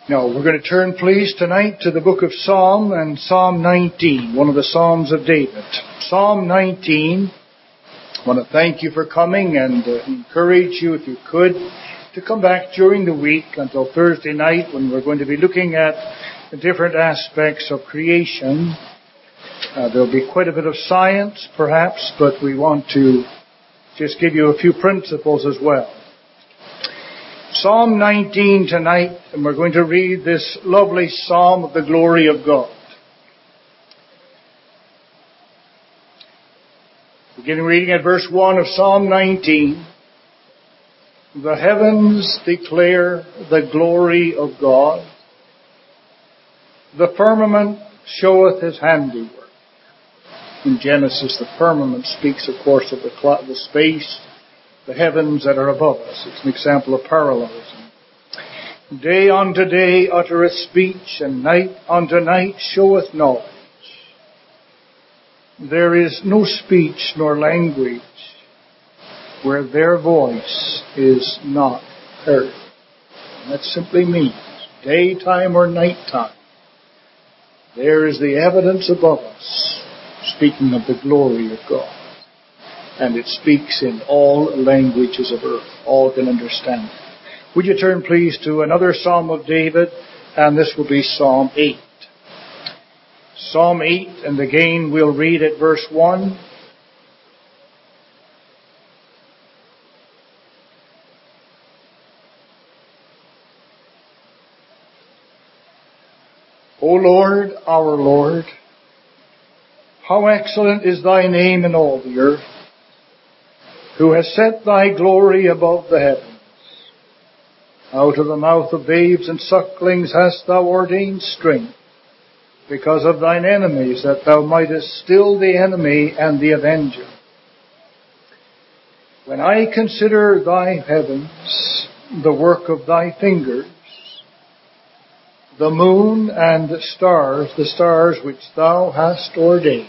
Now, we're going to turn, please, tonight to the book of Psalm and Psalm 19, one of the Psalms of David. Psalm 19, I want to thank you for coming and encourage you, if you could, to come back during the week until Thursday night when we're going to be looking at the different aspects of creation. There'll be quite a bit of science, perhaps, but we want to just give you a few principles as well. Psalm 19 tonight, and we're going to read this lovely psalm of the glory of God. Beginning reading at verse 1 of Psalm 19. The heavens declare the glory of God. The firmament showeth his handiwork. In Genesis, the firmament speaks, of course, of the space, the heavens that are above us. It's an example of parallelism. Day unto day uttereth speech, and night unto night showeth knowledge. There is no speech nor language where their voice is not heard. And that simply means daytime or nighttime. There is the evidence above us, speaking of the glory of God. And it speaks in all languages of earth. All can understand it. Would you turn, please, to another Psalm of David, and this will be Psalm 8. Psalm 8, and again we'll read at verse 1. O Lord, our Lord, how excellent is thy name in all the earth, who has set thy glory above the heavens. Out of the mouth of babes and sucklings hast thou ordained strength, because of thine enemies, that thou mightest still the enemy and the avenger. When I consider thy heavens, the work of thy fingers, the moon and the stars which thou hast ordained,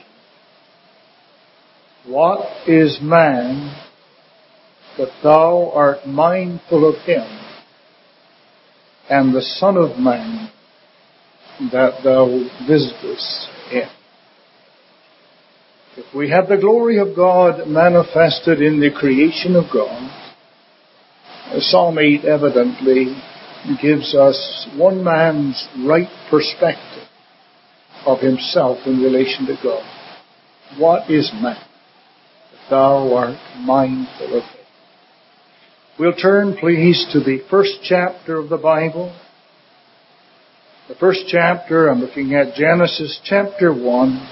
what is man that thou art mindful of him, and the Son of Man that thou visitest him? If we have the glory of God manifested in the creation of God, Psalm 8 evidently gives us one man's right perspective of himself in relation to God. What is man that thou art mindful of him? We'll turn, please, to the first chapter of the Bible. The first chapter, I'm looking at Genesis chapter 1.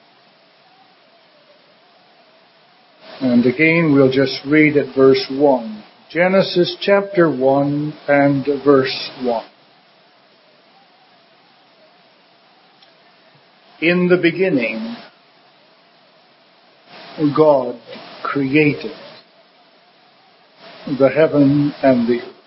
And again, we'll just read at verse 1. Genesis chapter 1 and verse 1. In the beginning, God created the heaven and the earth.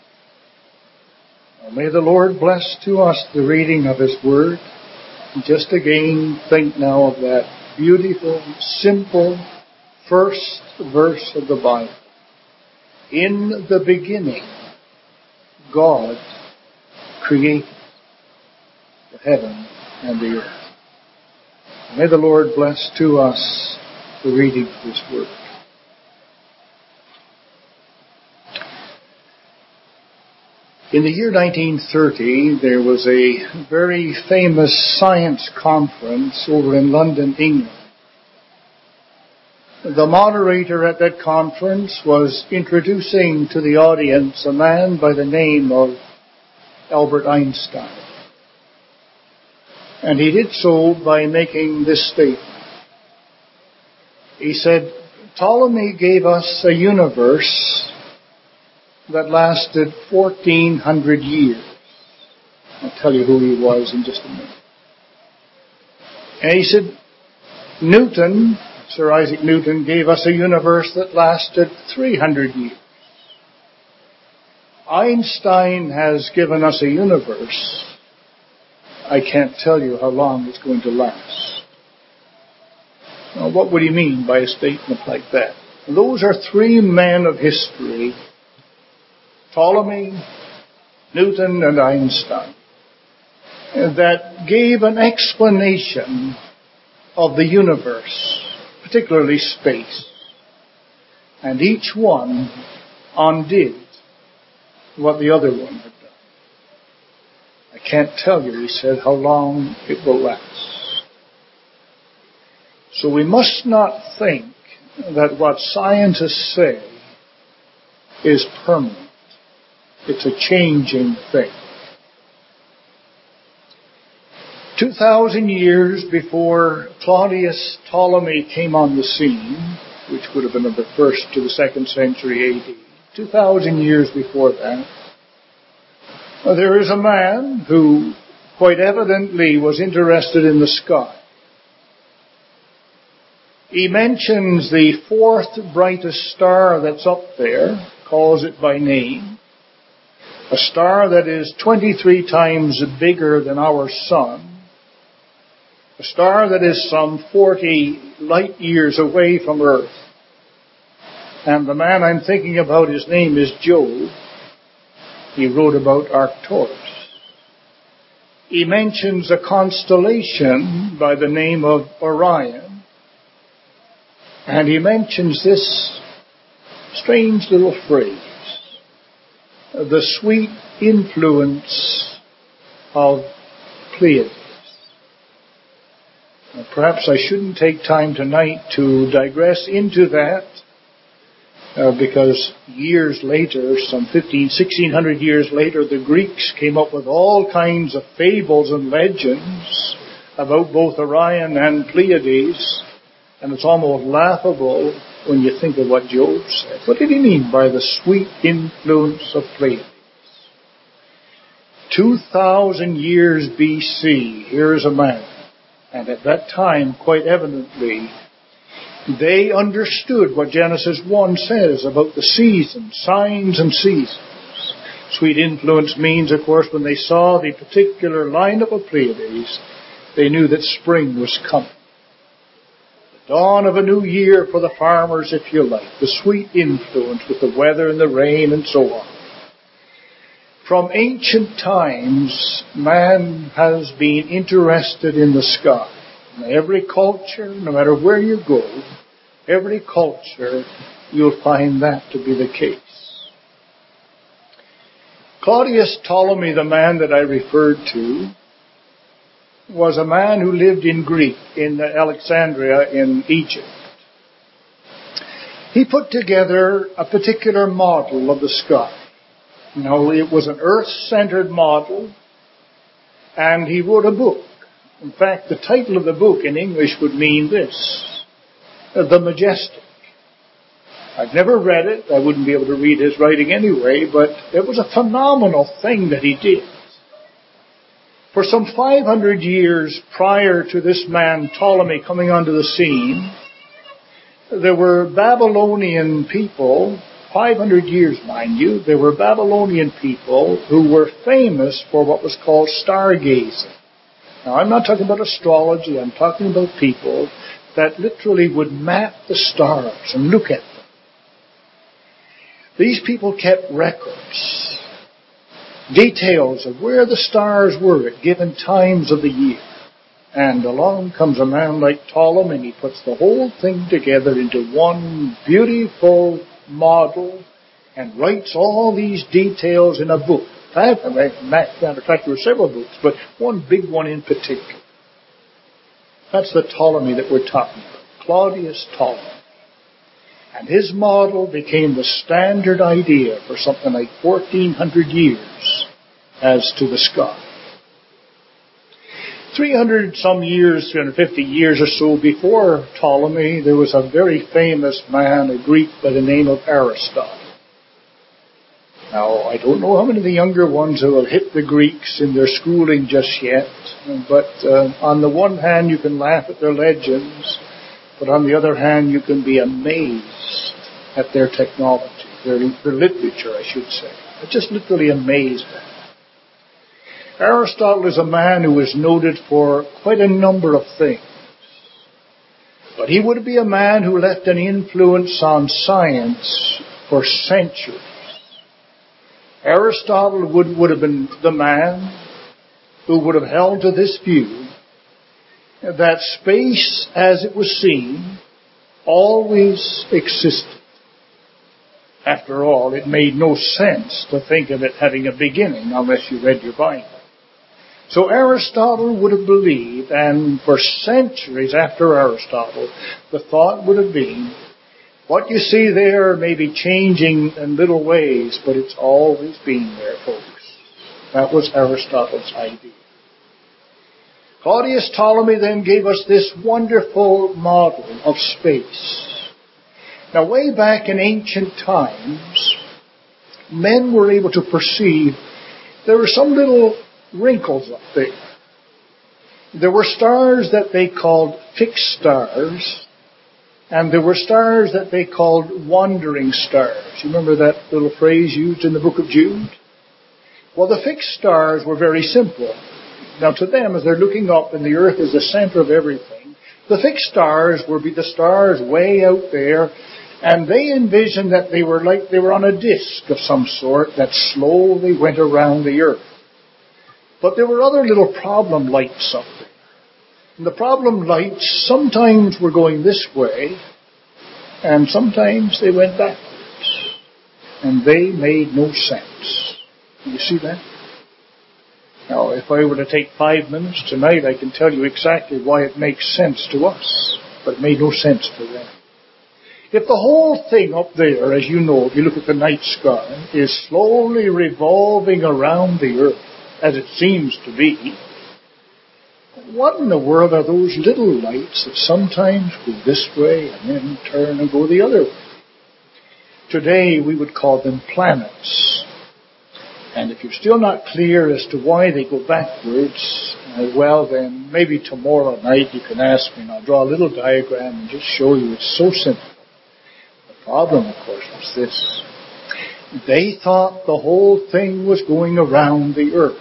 Now, may the Lord bless to us the reading of His Word. Just again, think now of that beautiful, simple first verse of the Bible. In the beginning, God created the heaven and the earth. May the Lord bless to us the reading of His Word. In the year 1930, there was a very famous science conference over in London, England. The moderator at that conference was introducing to the audience a man by the name of Albert Einstein. And he did so by making this statement. He said, Ptolemy gave us a universe that lasted 1,400 years. I'll tell you who he was in just a minute. And he said, Newton, Sir Isaac Newton, gave us a universe that lasted 300 years. Einstein has given us a universe. I can't tell you how long it's going to last. Now, what would he mean by a statement like that? Those are three men of history: Ptolemy, Newton and Einstein, that gave an explanation of the universe, particularly space. And each one undid what the other one had done. I can't tell you, he said, how long it will last. So we must not think that what scientists say is permanent. It's a changing thing. 2,000 years before Claudius Ptolemy came on the scene, which would have been of the 1st to the 2nd century AD, 2,000 years before that, there is a man who quite evidently was interested in the sky. He mentions the 4th brightest star that's up there, calls it by name, a star that is 23 times bigger than our sun, a star that is some 40 light years away from Earth. And the man I'm thinking about, his name is Job. He wrote about Arcturus. He mentions a constellation by the name of Orion. And he mentions this strange little phrase, the sweet influence of Pleiades. Now, perhaps I shouldn't take time tonight to digress into that, because years later, some 1,600 years later, the Greeks came up with all kinds of fables and legends about both Orion and Pleiades. And it's almost laughable when you think of what Job said. What did he mean by the sweet influence of Pleiades? 2,000 years BC, here's a man. And at that time, quite evidently, they understood what Genesis 1 says about the seasons, signs and seasons. Sweet influence means, of course, when they saw the particular lineup of Pleiades, they knew that spring was coming. Dawn of a new year for the farmers, if you like. The sweet influence with the weather and the rain and so on. From ancient times, man has been interested in the sky. In every culture, no matter where you go, every culture, you'll find that to be the case. Claudius Ptolemy, the man that I referred to, was a man who lived in Greece, in Alexandria in Egypt. He put together a particular model of the sky. Now, it was an earth-centered model, and he wrote a book. In fact, the title of the book in English would mean this, The Majestic. I've never read it. I wouldn't be able to read his writing anyway, but it was a phenomenal thing that he did. For some 500 years prior to this man Ptolemy coming onto the scene, there were Babylonian people, 500 years mind you, there were Babylonian people who were famous for what was called stargazing. Now, I'm not talking about astrology, I'm talking about people that literally would map the stars and look at them. These people kept records, details of where the stars were at given times of the year. And along comes a man like Ptolemy, and he puts the whole thing together into one beautiful model and writes all these details in a book. Matter of fact, there were several books, but one big one in particular. That's the Ptolemy that we're talking about, Claudius Ptolemy. And his model became the standard idea for something like 1,400 years as to the sky. 350 years or so before Ptolemy, there was a very famous man, a Greek by the name of Aristotle. Now, I don't know how many of the younger ones who have hit the Greeks in their schooling just yet, but on the one hand you can laugh at their legends, but on the other hand you can be amazed at their technology, their literature, I should say. I'm just literally amazed at it. Aristotle is a man who is noted for quite a number of things. But he would be a man who left an influence on science for centuries. Aristotle would have been the man who would have held to this view that space as it was seen always existed. After all, it made no sense to think of it having a beginning unless you read your Bible. So Aristotle would have believed, and for centuries after Aristotle, the thought would have been, what you see there may be changing in little ways, but it's always been there, folks. That was Aristotle's idea. Claudius Ptolemy then gave us this wonderful model of space. Now, way back in ancient times, men were able to perceive there were some little wrinkles up there. There were stars that they called fixed stars, and there were stars that they called wandering stars. You remember that little phrase used in the book of Jude? Well, the fixed stars were very simple. Now, to them, as they're looking up and the earth is the center of everything, the fixed stars would be the stars way out there, and they envisioned that they were on a disk of some sort that slowly went around the earth. But there were other little problem lights up there. And the problem lights sometimes were going this way, and sometimes they went backwards. And they made no sense. You see that? Now, if I were to take 5 minutes tonight, I can tell you exactly why it makes sense to us, but it made no sense to them. If the whole thing up there, as you know, if you look at the night sky, is slowly revolving around the earth, as it seems to be, what in the world are those little lights that sometimes go this way and then turn and go the other way? Today, we would call them planets. And if you're still not clear as to why they go backwards, well then, maybe tomorrow night you can ask me and I'll draw a little diagram and just show you it's so simple. The problem, of course, was this. They thought the whole thing was going around the earth.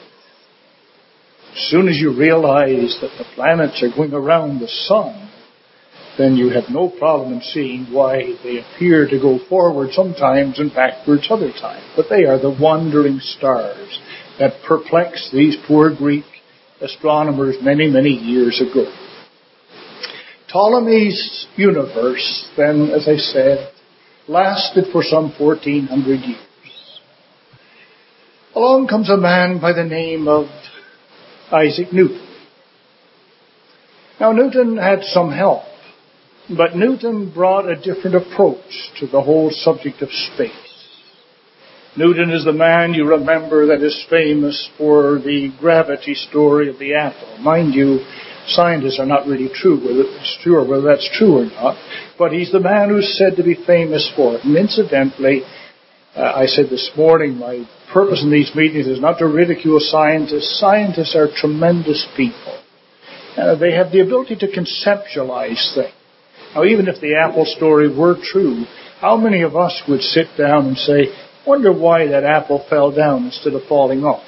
As soon as you realize that the planets are going around the sun, then you have no problem in seeing why they appear to go forward sometimes and backwards other times. But they are the wandering stars that perplexed these poor Greek astronomers many, many years ago. Ptolemy's universe, then, as I said, lasted for some 1,400 years. Along comes a man by the name of Isaac Newton. Now, Newton had some help. But Newton brought a different approach to the whole subject of space. Newton is the man, you remember, that is famous for the gravity story of the apple. Mind you, scientists are not really sure whether that's true or not, but he's the man who's said to be famous for it. And incidentally, I said this morning, my purpose in these meetings is not to ridicule scientists. Scientists are tremendous people. They have the ability to conceptualize things. Now, even if the apple story were true, how many of us would sit down and say, wonder why that apple fell down instead of falling off?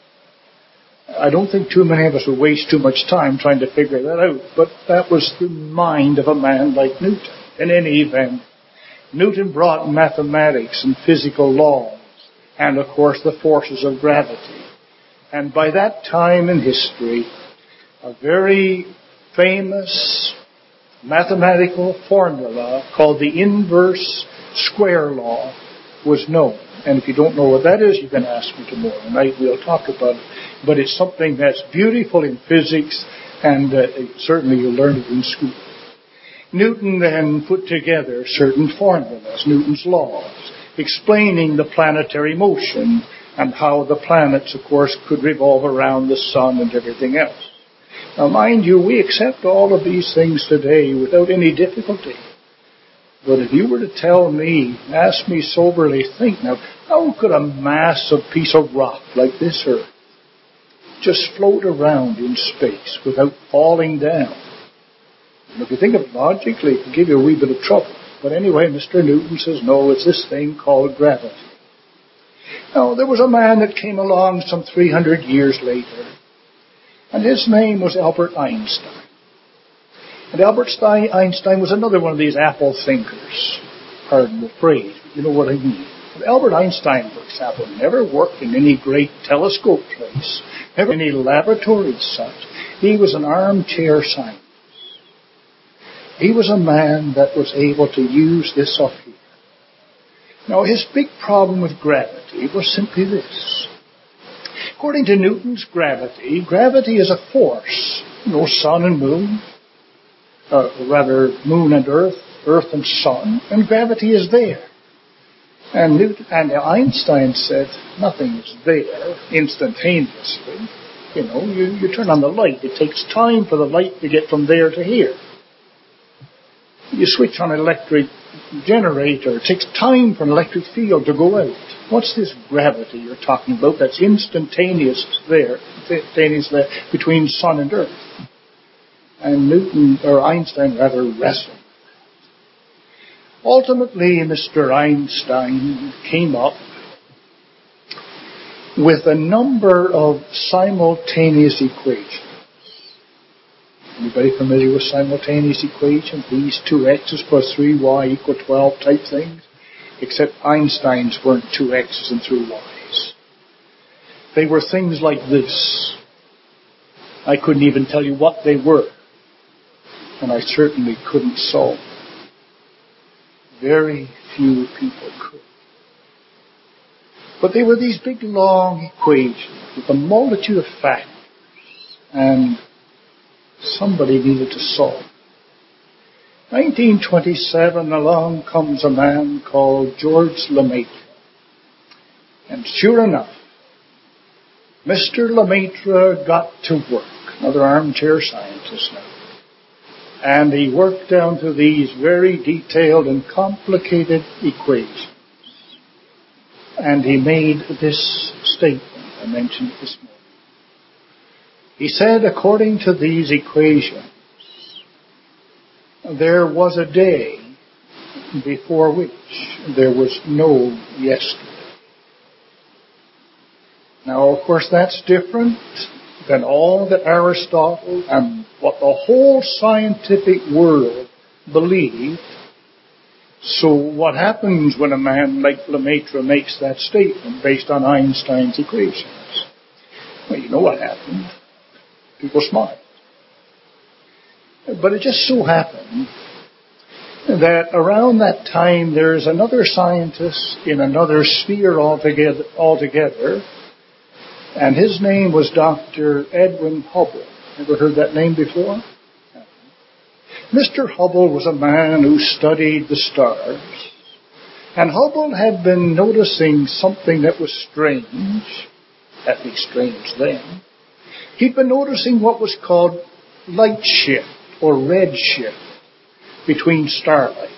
I don't think too many of us would waste too much time trying to figure that out, but that was the mind of a man like Newton. In any event, Newton brought mathematics and physical laws, and of course the forces of gravity. And by that time in history, a very famous mathematical formula called the inverse square law was known. And if you don't know what that is, you can ask me tomorrow night. We'll talk about it. But it's something that's beautiful in physics, and certainly you'll learn it in school. Newton then put together certain formulas, Newton's laws, explaining the planetary motion and how the planets, of course, could revolve around the sun and everything else. Now, mind you, we accept all of these things today without any difficulty. But if you were to tell me, ask me soberly, think now, how could a massive piece of rock like this Earth just float around in space without falling down? And if you think of it logically, it can give you a wee bit of trouble. But anyway, Mr. Newton says, no, it's this thing called gravity. Now, there was a man that came along some 300 years later, and his name was Albert Einstein. And Albert Einstein was another one of these apple thinkers. Pardon the phrase, but you know what I mean. Albert Einstein, for example, never worked in any great telescope place, never in any laboratory as such. He was an armchair scientist. He was a man that was able to use this up here. Now, his big problem with gravity was simply this. According to Newton's gravity, gravity is a force. Sun and moon, moon and earth and sun, and gravity is there. And Einstein said nothing is there instantaneously. You turn on the light. It takes time for the light to get from there to here. You switch on an electric generator. It takes time for an electric field to go out. What's this gravity you're talking about that's instantaneous there between sun and earth? And Einstein wrestled. Ultimately, Mr. Einstein came up with a number of simultaneous equations. Anybody familiar with simultaneous equations? These 2x's plus 3y equal 12 type things? Except Einstein's weren't 2x's and 3y's. They were things like this. I couldn't even tell you what they were. And I certainly couldn't solve them. Very few people could. But they were these big, long equations with a multitude of factors. And somebody needed to solve. 1927, along comes a man called George Lemaitre. And sure enough, Mr. Lemaitre got to work. Another armchair scientist now. And he worked down to these very detailed and complicated equations. And he made this statement I mentioned this morning. He said, according to these equations, there was a day before which there was no yesterday. Now, of course, that's different than all that Aristotle and what the whole scientific world believed. So what happens when a man like Lemaitre makes that statement based on Einstein's equations? Well, you know what happened. People smiled. But it just so happened that around that time there's another scientist in another sphere altogether, and his name was Dr. Edwin Hubble. Ever heard that name before? Mr. Hubble was a man who studied the stars, and Hubble had been noticing something that was strange, at least strange then. He'd been noticing what was called light shift or red shift between starlight.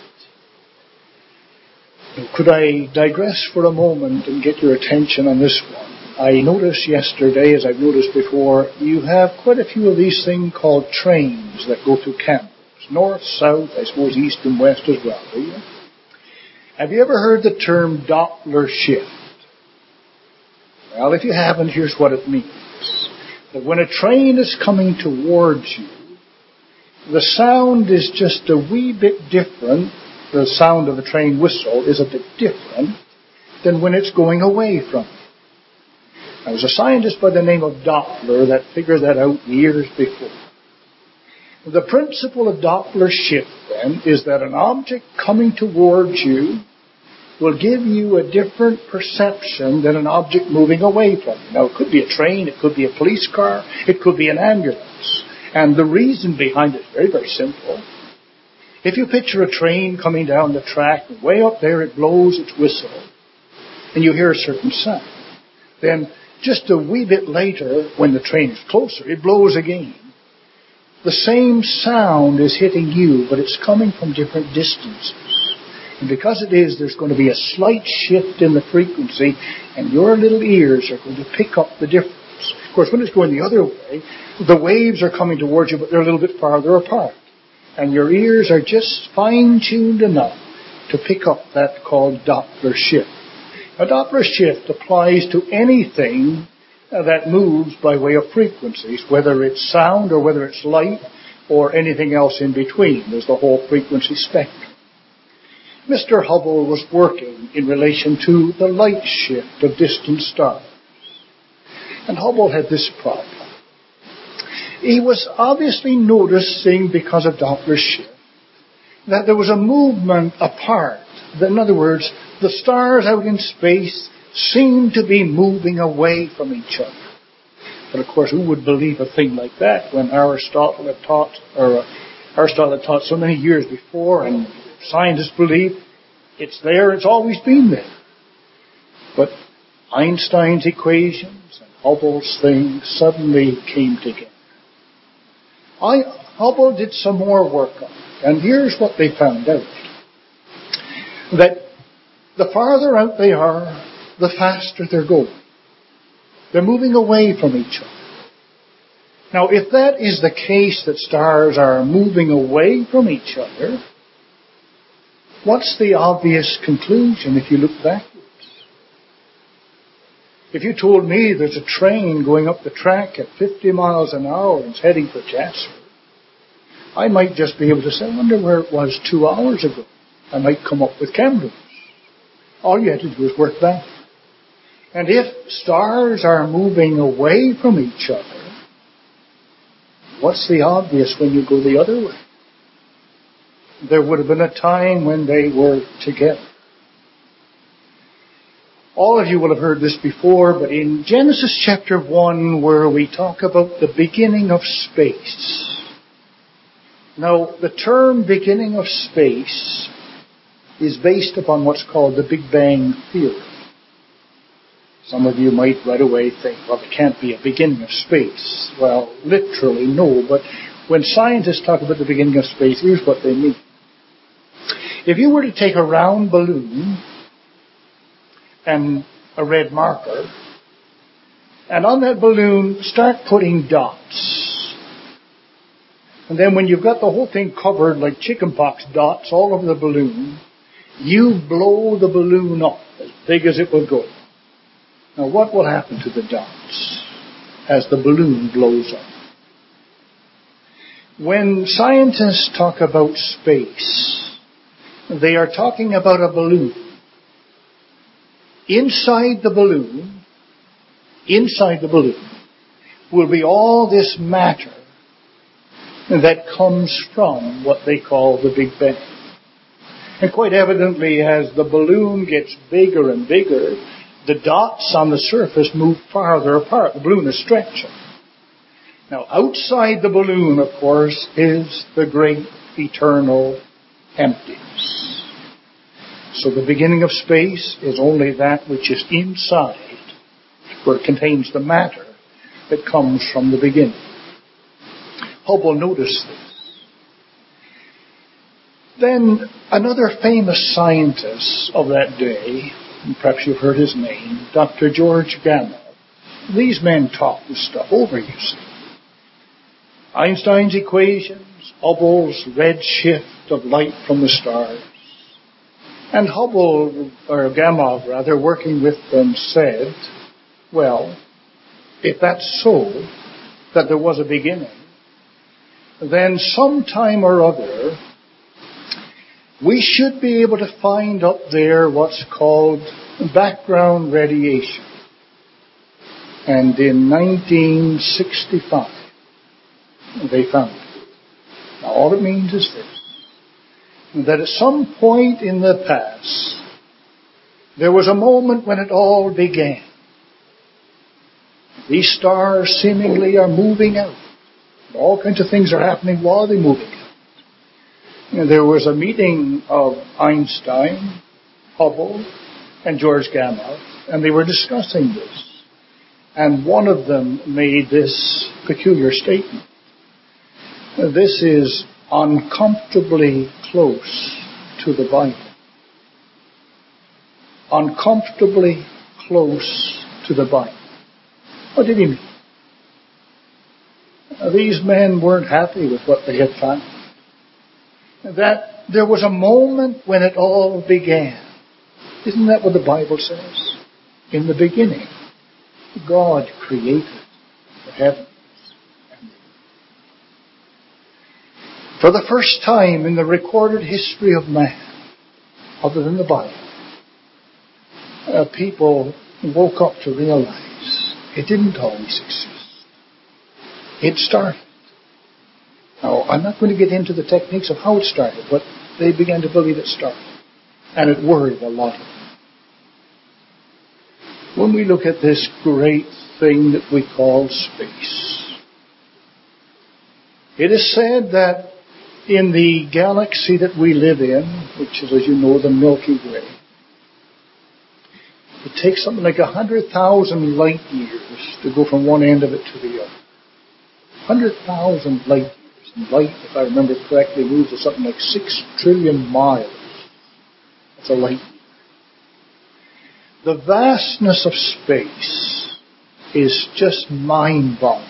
Could I digress for a moment and get your attention on this one? I noticed yesterday, as I've noticed before, you have quite a few of these things called trains that go through Kamloops. North, south, I suppose east and west as well, do you? Have you ever heard the term Doppler shift? Well, if you haven't, here's what it means. That when a train is coming towards you, the sound is just a wee bit different. The sound of a train whistle is a bit different than when it's going away from you. There was a scientist by the name of Doppler that figured that out years before. The principle of Doppler shift, then, is that an object coming towards you will give you a different perception than an object moving away from you. Now, it could be a train, it could be a police car, it could be an ambulance. And the reason behind it is very, very simple. If you picture a train coming down the track, way up there it blows its whistle, and you hear a certain sound. Then, just a wee bit later, when the train is closer, it blows again. The same sound is hitting you, but it's coming from different distances. And because it is, there's going to be a slight shift in the frequency, and your little ears are going to pick up the difference. Of course, when it's going the other way, the waves are coming towards you, but they're a little bit farther apart. And your ears are just fine-tuned enough to pick up that called Doppler shift. Now, Doppler shift applies to anything that moves by way of frequencies, whether it's sound or whether it's light or anything else in between. There's the whole frequency spectrum. Mr. Hubble was working in relation to the light shift of distant stars. And Hubble had this problem. He was obviously noticing, because of Doppler's shift, that there was a movement apart. In other words, the stars out in space seemed to be moving away from each other. But of course, who would believe a thing like that when Aristotle had taught so many years before, and scientists believe it's there, it's always been there. But Einstein's equations and Hubble's things suddenly came together. Hubble did some more work on it, and here's what they found out. That the farther out they are, the faster they're going. They're moving away from each other. Now, if that is the case, that stars are moving away from each other, what's the obvious conclusion if you look backwards? If you told me there's a train going up the track at 50 miles an hour and it's heading for Jasper, I might just be able to say, I wonder where it was 2 hours ago. I might come up with Camden. All you had to do is work back. And if stars are moving away from each other, what's the obvious when you go the other way? There would have been a time when they were together. All of you will have heard this before, but in Genesis chapter 1, where we talk about the beginning of space. Now, the term beginning of space is based upon what's called the Big Bang Theory. Some of you might right away think, well, there can't be a beginning of space. Well, literally, no. But when scientists talk about the beginning of space, here's what they mean. If you were to take a round balloon and a red marker, and on that balloon start putting dots, and then when you've got the whole thing covered like chickenpox dots all over the balloon, you blow the balloon up as big as it will go. Now, what will happen to the dots as the balloon blows up? When scientists talk about space, they are talking about a balloon. Inside the balloon, will be all this matter that comes from what they call the Big Bang. And quite evidently, as the balloon gets bigger and bigger, the dots on the surface move farther apart. The balloon is stretching. Now, outside the balloon, of course, is the great eternal emptiness. So the beginning of space is only that which is inside, where it contains the matter that comes from the beginning. Hubble noticed this. Then another famous scientist of that day, and perhaps you've heard his name, Dr. George Gamow. These men talk this stuff over, you see. Einstein's equations, Hubble's redshift of light from the stars. And Gamow, working with them, said, well, if that's so, that there was a beginning, then sometime or other, we should be able to find up there what's called background radiation. And in 1965, they found it. Now, all it means is this, that at some point in the past, there was a moment when it all began. These stars seemingly are moving out. All kinds of things are happening while they're moving out. There was a meeting of Einstein, Hubble, and George Gamow, and they were discussing this. And one of them made this peculiar statement. This is uncomfortably close to the Bible. Uncomfortably close to the Bible. What did he mean? These men weren't happy with what they had found. That there was a moment when it all began. Isn't that what the Bible says? In the beginning, God created the heavens and the earth. For the first time in the recorded history of man, other than the Bible, people woke up to realize it didn't always exist. It started. Now, I'm not going to get into the techniques of how it started, but they began to believe it started. And it worried a lot of them. When we look at this great thing that we call space, it is said that in the galaxy that we live in, which is, as you know, the Milky Way, it takes something like 100,000 light years to go from one end of it to the other. 100,000 light years. And light, if I remember correctly, moves at something like 6 trillion miles. That's a light year. The vastness of space is just mind-boggling.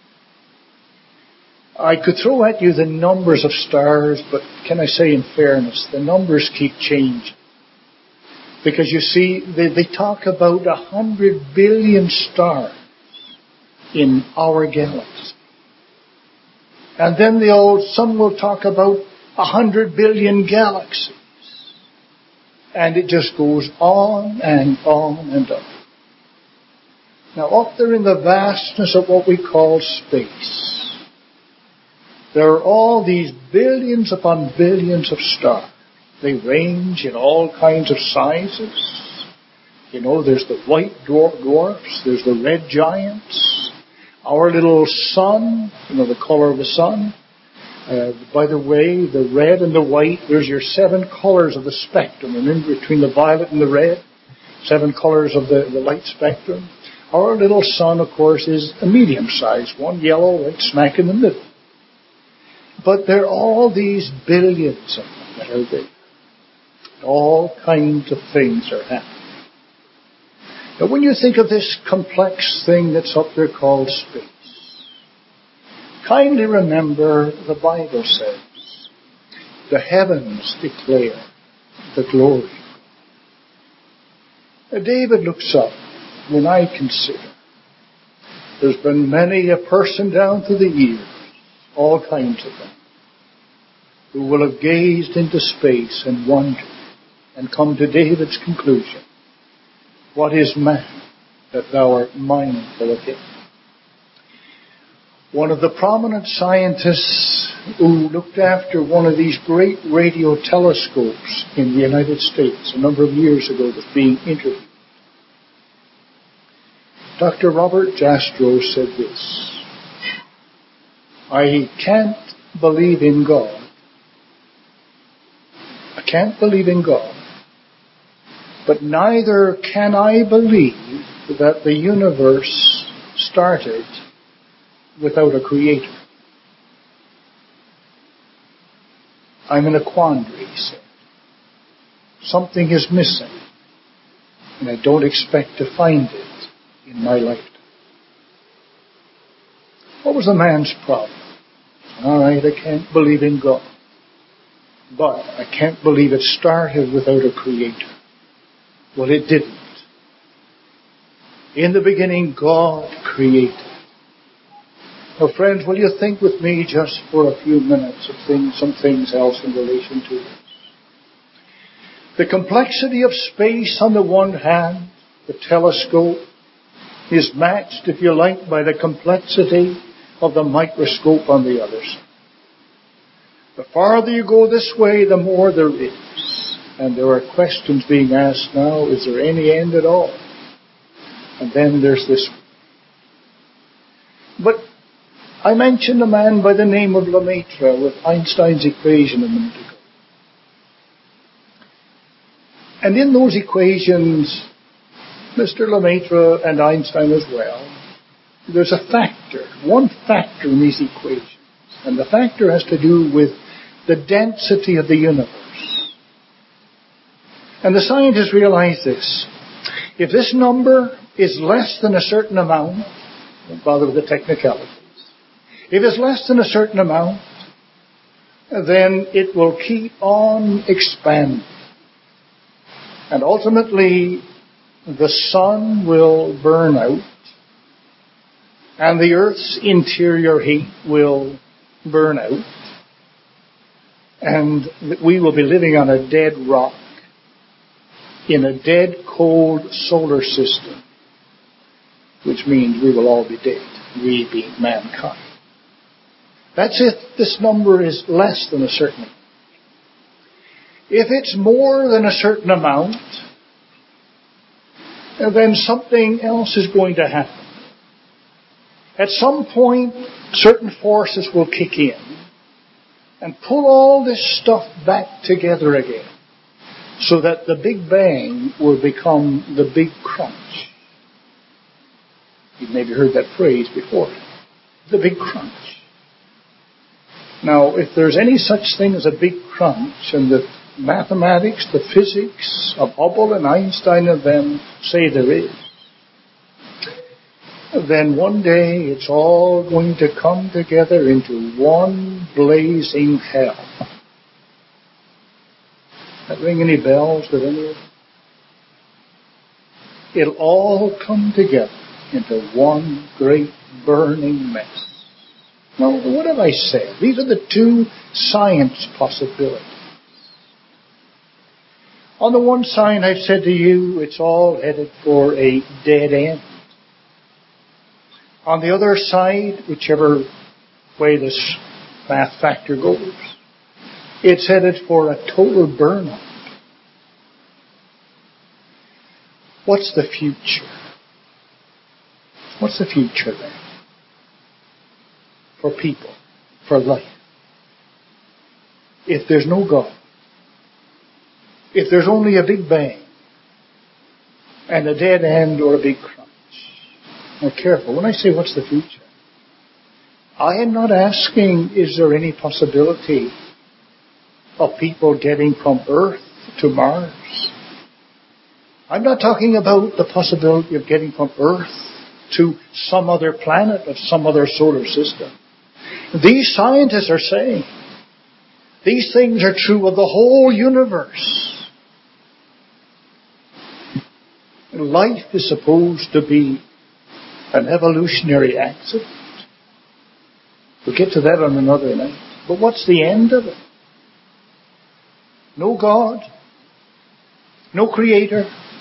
I could throw at you the numbers of stars, but can I say in fairness, the numbers keep changing. Because you see, they talk about 100 billion stars in our galaxy. And then some will talk about 100 billion galaxies. And it just goes on and on and on. Now, up there in the vastness of what we call space, there are all these billions upon billions of stars. They range in all kinds of sizes. You know, there's the white dwarfs, there's the red giants, our little sun, you know, the color of the sun. By the way, the red and the white, there's your 7 colors of the spectrum. And in between the violet and the red, 7 colors of the light spectrum. Our little sun, of course, is a medium size, one yellow right smack in the middle. But there are all these billions of them that are there. All kinds of things are happening. Now, when you think of this complex thing that's up there called space, kindly remember the Bible says, the heavens declare the glory. Now, David looks up when I consider there's been many a person down through the years, all kinds of them, who will have gazed into space and wondered and come to David's conclusion, what is man that thou art mindful of him? One of the prominent scientists who looked after one of these great radio telescopes in the United States a number of years ago was being interviewed. Dr. Robert Jastrow said this, I can't believe in God. I can't believe in God, but neither can I believe that the universe started without a creator. I'm in a quandary, he said. Something is missing, and I don't expect to find it in my lifetime. What was the man's problem? All right, I can't believe in God, but I can't believe it started without a creator. Well, it didn't. In the beginning, God created. Now, friends, will you think with me just for a few minutes of some things else in relation to this? The complexity of space on the one hand, the telescope, is matched, if you like, by the complexity of the microscope on the other side. The farther you go this way, the more there is. And there are questions being asked now, is there any end at all? And then there's this one. But I mentioned a man by the name of Lemaitre with Einstein's equation a minute ago. And in those equations, Mr. Lemaitre and Einstein as well, there's a factor, one factor in these equations. And the factor has to do with the density of the universe. And the scientists realize this. If this number is less than a certain amount, don't bother with the technicalities. If it's less than a certain amount, then it will keep on expanding. And ultimately, the sun will burn out, and the Earth's interior heat will burn out, and we will be living on a dead rock in a dead, cold solar system, which means we will all be dead, we being mankind. That's if this number is less than a certain amount. If it's more than a certain amount, then something else is going to happen. At some point, certain forces will kick in and pull all this stuff back together again, so that the Big Bang will become the Big Crunch. You've maybe heard that phrase before. The Big Crunch. Now, if there's any such thing as a Big Crunch, and the mathematics, the physics of Hubble and Einstein and them say there is, then one day it's all going to come together into one blazing hell. That ring any bells with any of it? It'll all come together into one great burning mess. Now, what have I said? These are the two science possibilities. On the one side, I've said to you, it's all headed for a dead end. On the other side, whichever way this math factor goes, it's headed for a total burnout. What's the future? What's the future then? For people, for life. If there's no God, if there's only a Big Bang and a dead end or a big crunch. Now careful, when I say what's the future, I am not asking is there any possibility of people getting from Earth to Mars. I'm not talking about the possibility of getting from Earth to some other planet of some other solar system. These scientists are saying these things are true of the whole universe. Life is supposed to be an evolutionary accident. We'll get to that on another night. But what's the end of it? No God. No Creator.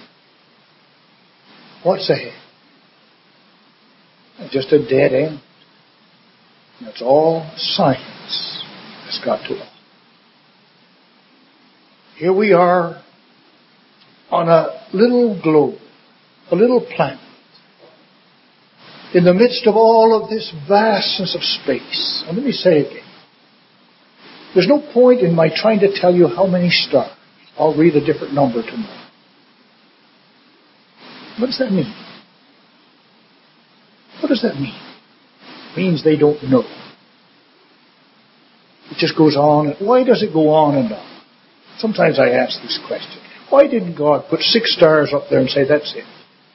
What's ahead? Just a dead end. That's all science has got to offer. Here we are on a little globe, a little planet, in the midst of all of this vastness of space. And let me say again, there's no point in my trying to tell you how many stars. I'll read a different number tomorrow. What does that mean? What does that mean? It means they don't know. It just goes on. Why does it go on and on? Sometimes I ask this question. Why didn't God put 6 stars up there and say, that's it?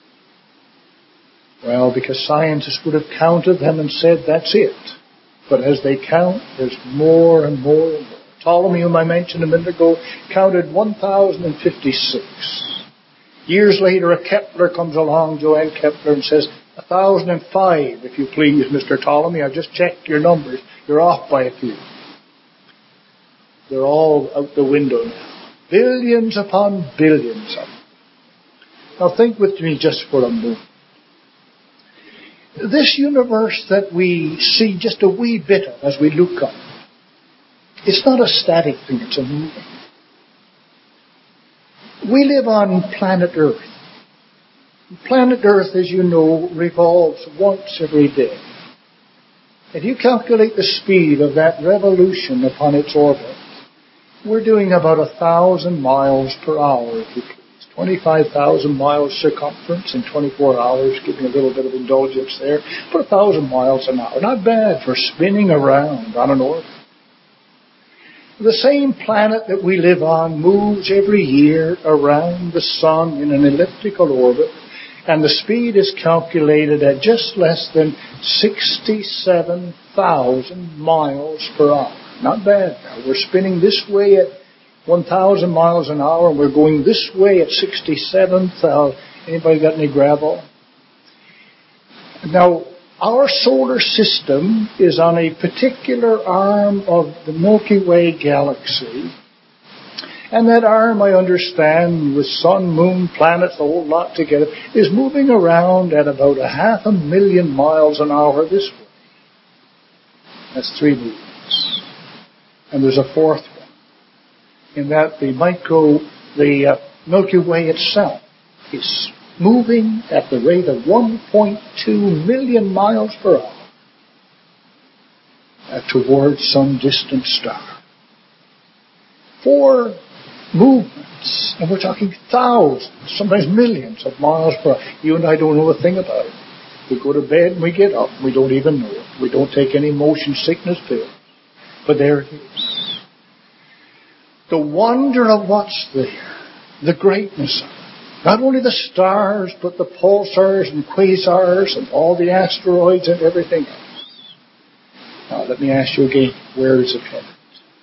Well, because scientists would have counted them and said, that's it. But as they count, there's more and more and more. Ptolemy, whom I mentioned a minute ago, counted 1,056. Years later, a Kepler comes along, Johann Kepler, and says, 1,005, if you please, Mr. Ptolemy. I've just checked your numbers. You're off by a few. They're all out the window now. Billions upon billions of them. Now think with me just for a moment. This universe that we see just a wee bit of as we look up, it's not a static thing, it's a moving. We live on planet Earth. Planet Earth, as you know, revolves once every day. If you calculate the speed of that revolution upon its orbit, we're doing about 1,000 miles per hour, if you please. 25,000 miles circumference in 24 hours, give me a little bit of indulgence there. But 1,000 miles an hour, not bad for spinning around on an orbit. The same planet that we live on moves every year around the sun in an elliptical orbit, and the speed is calculated at just less than 67,000 miles per hour. Not bad. Now, we're spinning this way at 1,000 miles an hour, and we're going this way at 67,000. Anybody got any gravel? Now, our solar system is on a particular arm of the Milky Way galaxy, And that arm, I understand, with sun, moon, planets, the whole lot together, is moving around at about 500,000 miles an hour this way. That's 3 movements. And there's a fourth one, in that the Milky Way itself is moving at the rate of 1.2 million miles per hour towards some distant star. 4 movements, and we're talking thousands, sometimes millions of miles per hour. You and I don't know a thing about it. We go to bed and we get up, we don't even know it. We don't take any motion sickness pills. But there it is. The wonder of what's there, the greatness of it. Not only the stars, but the pulsars and quasars and all the asteroids and everything else. Now let me ask you again, where is it headed?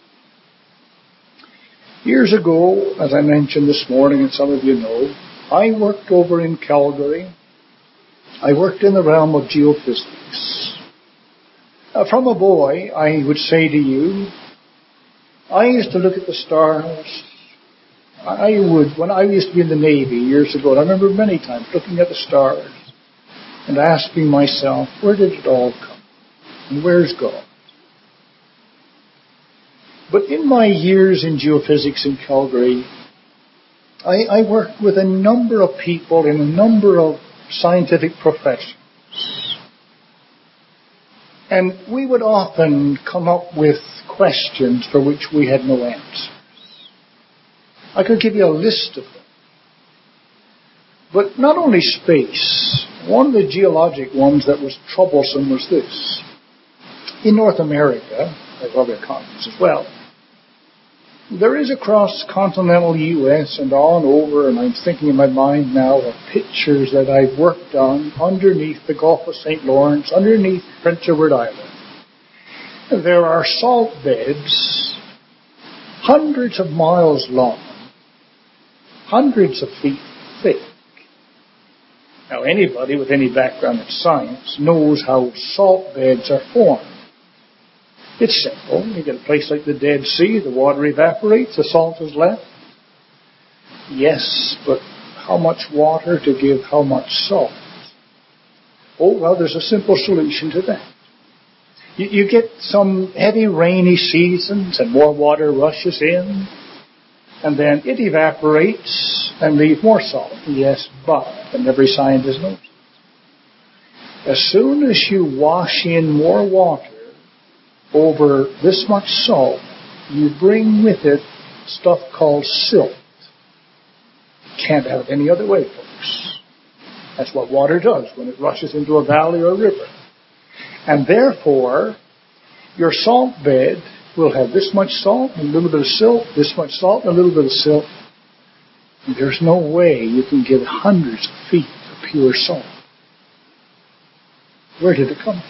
Years ago, as I mentioned this morning, and some of you know, I worked over in Calgary. I worked in the realm of geophysics. From a boy, I would say to you, I used to look at the stars. When I used to be in the Navy years ago, and I remember many times looking at the stars and asking myself, where did it all come? And where's God? But in my years in geophysics in Calgary, I worked with a number of people in a number of scientific professions. And we would often come up with questions for which we had no answers. I could give you a list of them. But not only space. One of the geologic ones that was troublesome was this. In North America, like other continents as well, there is across continental U.S. and on over, and I'm thinking in my mind now of pictures that I've worked on underneath the Gulf of St. Lawrence, underneath Prince Edward Island. There are salt beds hundreds of miles long, hundreds of feet thick. Now anybody with any background in science knows how salt beds are formed. It's simple. You get a place like the Dead Sea, the water evaporates, the salt is left. Yes, but how much water to give how much salt? Oh, well, there's a simple solution to that. You get some heavy rainy seasons and more water rushes in, and then it evaporates and leaves more salt. Yes, but, and every scientist knows it, as soon as you wash in more water over this much salt, you bring with it stuff called silt. Can't have it any other way, folks. That's what water does when it rushes into a valley or a river. And therefore, your salt bed will have this much salt and a little bit of silt, this much salt and a little bit of silt. And there's no way you can get hundreds of feet of pure salt. Where did it come from?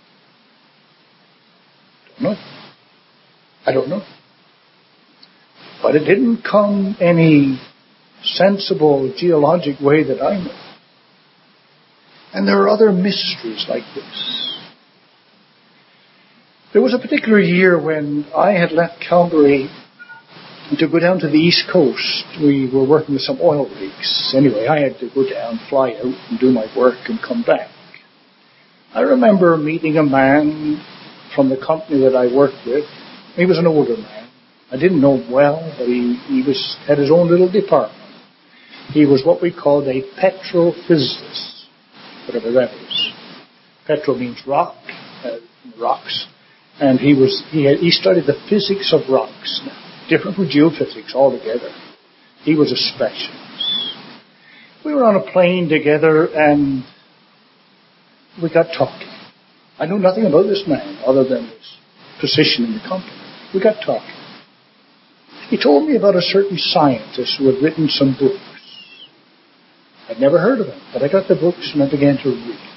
No, I don't know. But it didn't come any sensible geologic way that I know. And there are other mysteries like this. There was a particular year when I had left Calgary to go down to the East Coast. We were working with some oil rigs. Anyway, I had to go down, fly out, and do my work and come back. I remember meeting a man from the company that I worked with. He was an older man. I didn't know him well, but he had his own little department. He was what we called a petrophysicist, whatever that is. Petro means rock, rocks, and he studied the physics of rocks. Now, different from geophysics altogether. He was a specialist. We were on a plane together, and we got talking. I knew nothing about this man other than his position in the company. We got talking. He told me about a certain scientist who had written some books. I'd never heard of him, but I got the books and I began to read.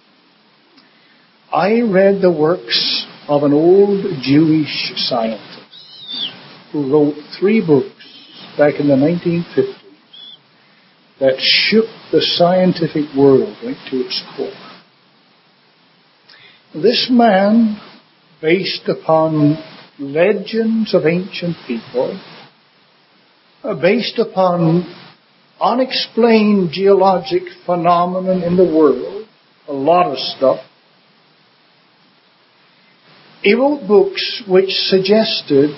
I read the works of an old Jewish scientist who wrote 3 books back in the 1950s that shook the scientific world right to its core. This man, based upon legends of ancient people, based upon unexplained geologic phenomenon in the world, a lot of stuff. He wrote books which suggested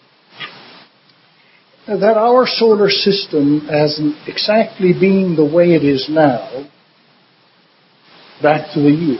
that our solar system hasn't exactly been the way it is now back to the years.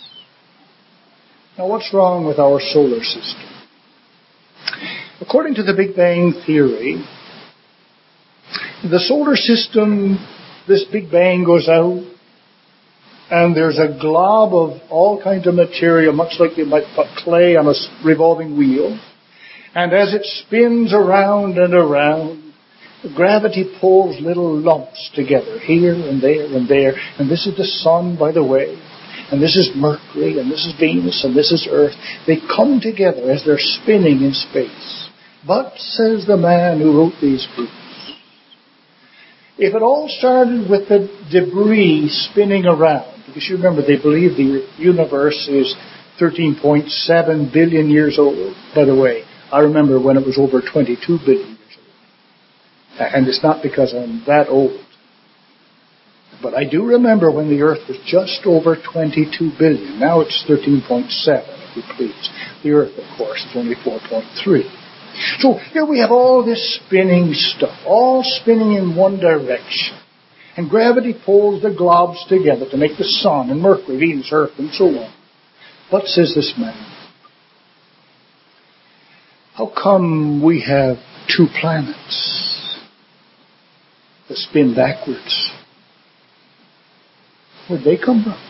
Now, what's wrong with our solar system? According to the Big Bang Theory, the solar system, this Big Bang goes out, and there's a glob of all kinds of material, much like you might put clay on a revolving wheel. And as it spins around and around, gravity pulls little lumps together, here and there and there. And this is the sun, by the way. And this is Mercury, and this is Venus, and this is Earth. They come together as they're spinning in space. But, says the man who wrote these books, if it all started with the debris spinning around, because you remember they believe the universe is 13.7 billion years old. By the way, I remember when it was over 22 billion years old. And it's not because I'm that old. But I do remember when the Earth was just over 22 billion. Now it's 13.7, if you please. The Earth, of course, is only 4.3. So here we have all this spinning stuff, all spinning in one direction. And gravity pulls the globs together to make the sun and Mercury, Venus, Earth, and so on. But, says this man, how come we have two planets that spin backwards? Where'd they come from?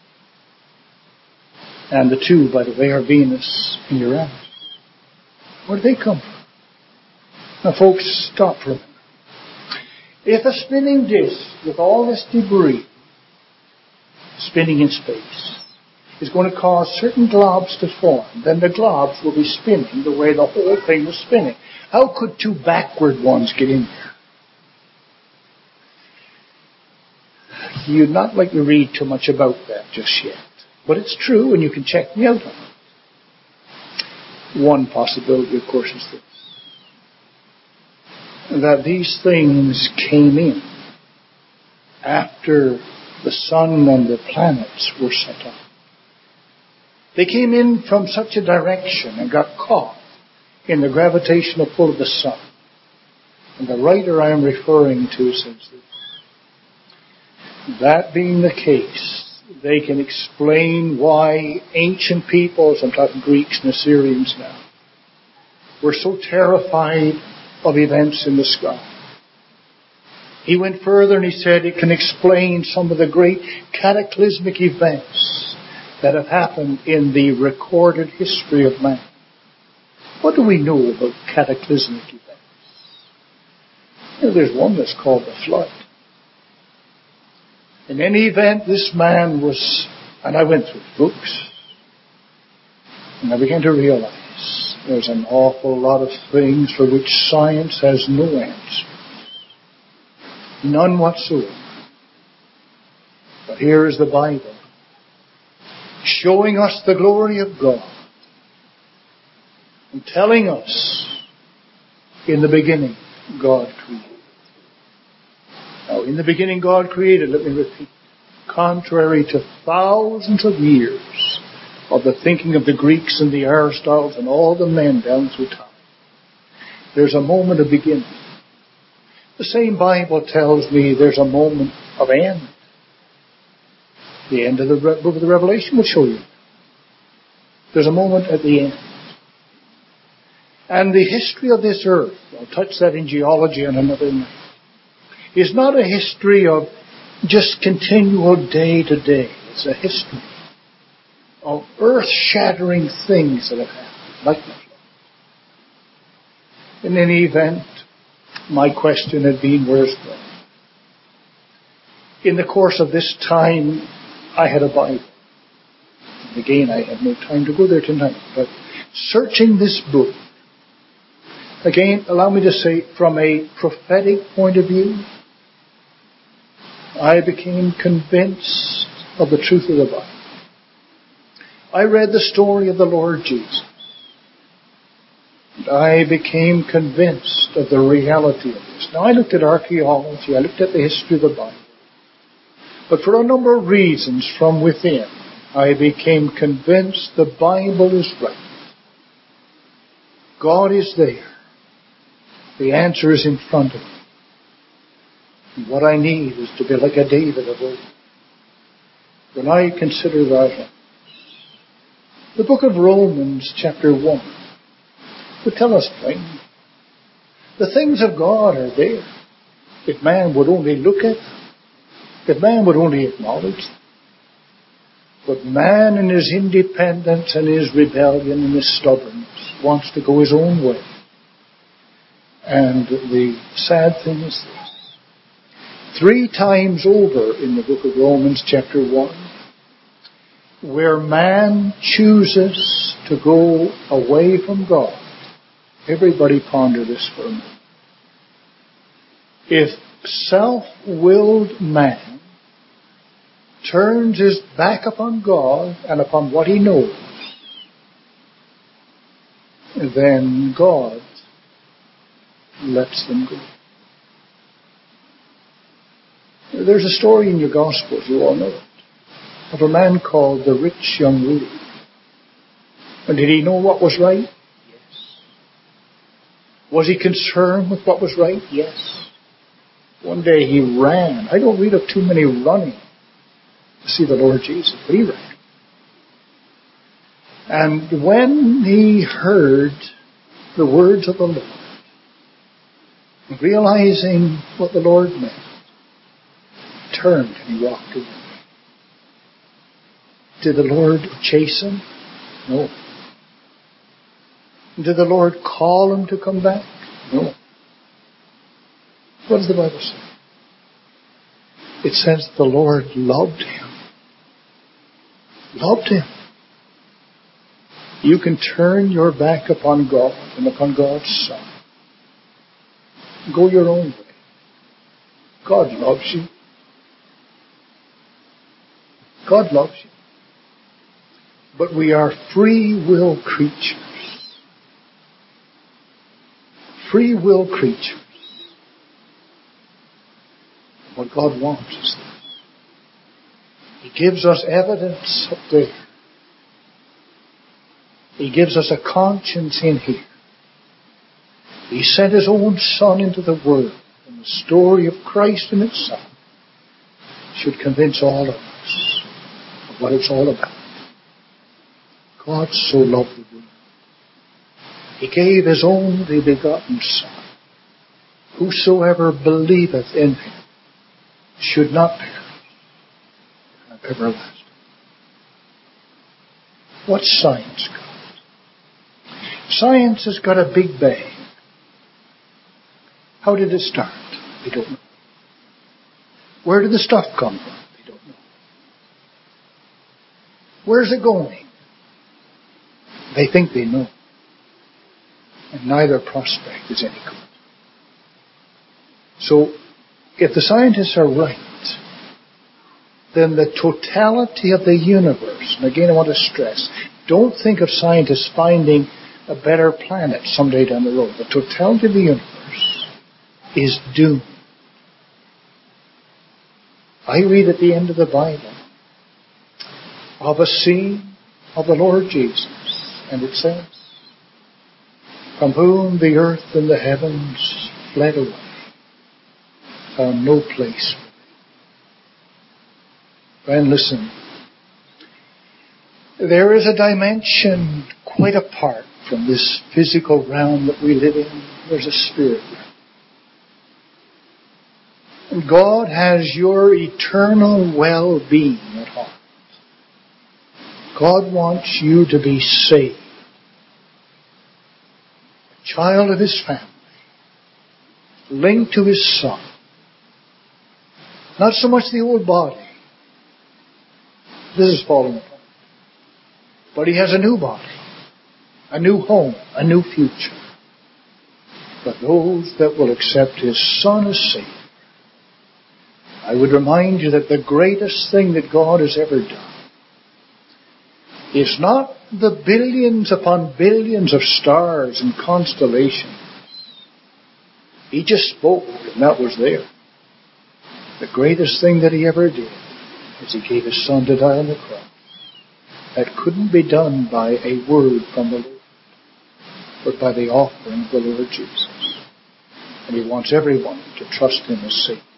And the two, by the way, are Venus and Uranus. Where'd they come from? Now, folks, stop for a minute. If a spinning disk with all this debris spinning in space is going to cause certain globs to form, then the globs will be spinning the way the whole thing was spinning. How could two backward ones get in there? You'd not like to read too much about that just yet. But it's true, and you can check me out on it. One possibility, of course, is this: that these things came in after the sun and the planets were set up. They came in from such a direction and got caught in the gravitational pull of the sun. And the writer I am referring to says this: that being the case, they can explain why ancient peoples, I'm talking Greeks and Assyrians now, were so terrified of events in the sky. He went further and he said it can explain some of the great cataclysmic events that have happened in the recorded history of man. What do we know about cataclysmic events? Well, there's one that's called the flood. In any event, this man was, and I went through books, and I began to realize there's an awful lot of things for which science has no answer. None whatsoever. But here is the Bible, showing us the glory of God, and telling us, in the beginning, God created. Now, in the beginning God created, let me repeat, contrary to thousands of years of the thinking of the Greeks and the Aristotles and all the men down through time, there's a moment of beginning. The same Bible tells me there's a moment of end. The end of the book of the Revelation will show you. There's a moment at the end. And the history of this earth, I'll touch that in geology on another night, is not a history of just continual day to day. It's a history of earth-shattering things that have happened, like the flood. In any event, my question had been, where's God? In the course of this time, I had a Bible. And again, I have no time to go there tonight, but searching this book, again, allow me to say, from a prophetic point of view, I became convinced of the truth of the Bible. I read the story of the Lord Jesus. And I became convinced of the reality of this. Now, I looked at archaeology, I looked at the history of the Bible. But for a number of reasons from within, I became convinced the Bible is right. God is there. The answer is in front of me. And what I need is to be like a David of old. When I consider that, the book of Romans, chapter 1, would tell us plainly, the things of God are there. If man would only look at them, if man would only acknowledge them. But man in his independence and his rebellion and his stubbornness wants to go his own way. And the sad thing is this. 3 times over in the book of Romans chapter 1, where man chooses to go away from God, everybody ponder this for a minute. If self-willed man turns his back upon God and upon what he knows, then God lets them go. There's a story in your Gospels, you all know it, of a man called the rich young ruler. And did he know what was right? Yes. Was he concerned with what was right? Yes. One day he ran. I don't read of too many running to see the Lord Jesus, but he ran. And when he heard the words of the Lord, realizing what the Lord meant, he turned and he walked away. Did the Lord chase him? No. Did the Lord call him to come back? No. What does the Bible say? It says the Lord loved him. Loved him. You can turn your back upon God and upon God's Son. Go your own way. God loves you. God loves you. But we are free will creatures. Free will creatures. What God wants is this. He gives us evidence up there. He gives us a conscience in here. He sent His own Son into the world, and the story of Christ in itself should convince all of us of what it's all about. God so loved the world. He gave His only begotten Son. Whosoever believeth in Him should not perish, but have everlasting. What's science got? Science has got a big bang. How did it start? They don't know. Where did the stuff come from? They don't know. Where's it going? They think they know. And neither prospect is any good. So, if the scientists are right, then the totality of the universe, and again I want to stress, don't think of scientists finding a better planet someday down the road. The totality of the universe is doomed. I read at the end of the Bible of a scene of the Lord Jesus, and it says, from whom the earth and the heavens fled away, found no place. Friend, listen. There is a dimension quite apart from this physical realm that we live in. There's a spirit realm. And God has your eternal well-being at heart. God wants you to be saved. A child of His family. Linked to His Son. Not so much the old body. This is falling apart. But He has a new body. A new home. A new future. But those that will accept His Son as Savior. I would remind you that the greatest thing that God has ever done is not the billions upon billions of stars and constellations. He just spoke, and that was there. The greatest thing that he ever did is he gave his Son to die on the cross. That couldn't be done by a word from the Lord, but by the offering of the Lord Jesus. And he wants everyone to trust him as Savior.